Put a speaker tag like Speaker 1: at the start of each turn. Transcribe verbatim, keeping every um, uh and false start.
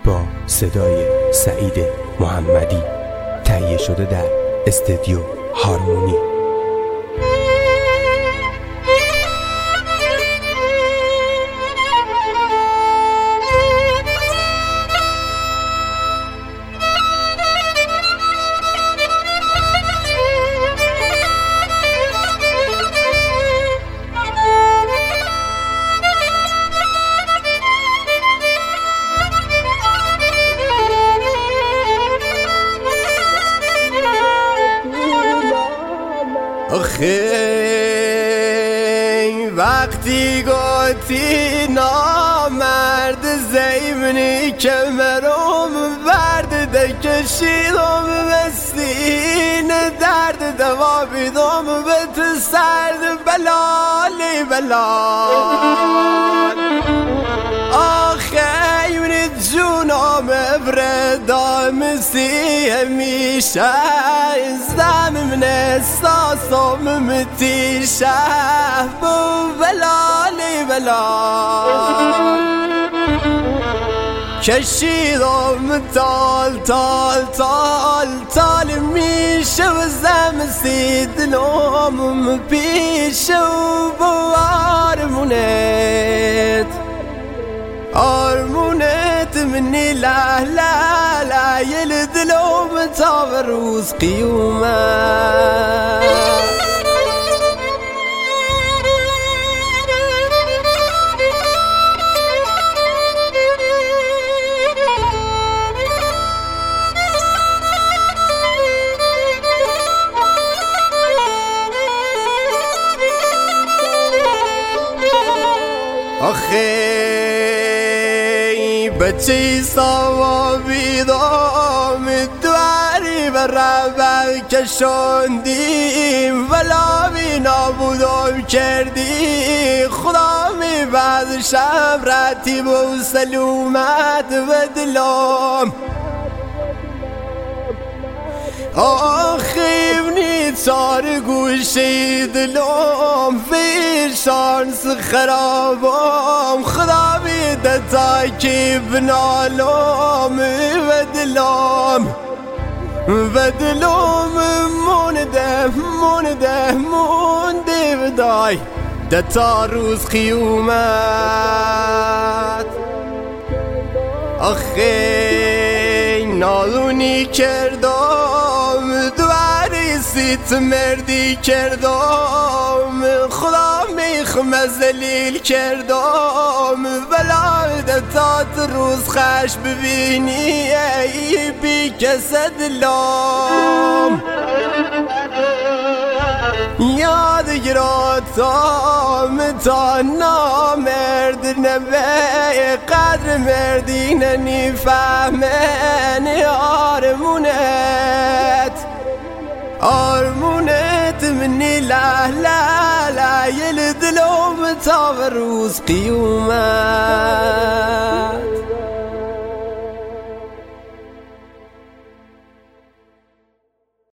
Speaker 1: با صدای سعید محمدی، تهیه شده در استودیو هارمونی.
Speaker 2: آخه وقتی گفتی نامرد زیمنی که مرام برد ده کشیدم به سینه درد دوا بیدم به تو سرد بلالی بلال. آخه من جونم بردام سی همیشه ازدم من احساسم متیشه بو بلالی بلال. کشیدم تال تال تال تال میشه و زمسی دلوم پیشه و بو آرمونت آرمونت منی لا لا لا يلدلوم تا روز قیومت. آخه بچه سوا بیدام دواری و ربع کشاندیم ولا بی نابودم کردی خدا می بعد شب رتیب و سلومت و دلم. آخی منی چار گوشی دلم فی شانس خرابم خدا بیده تا کی بنالم و دلم و دلم مونده مونده مونده بدای ده تا روز قیومت. آخی نالونی کردم دواری سیت مردی کردم خدا میخم زلیل کردم بلاده تا روز خش ببینی ای بی کس دلم. یاد گراتم تا نامرد نبه قدر مردی ننی فهمن آرمونت آرمونت منی لا لا لا يلدلوم تا روز قیومت.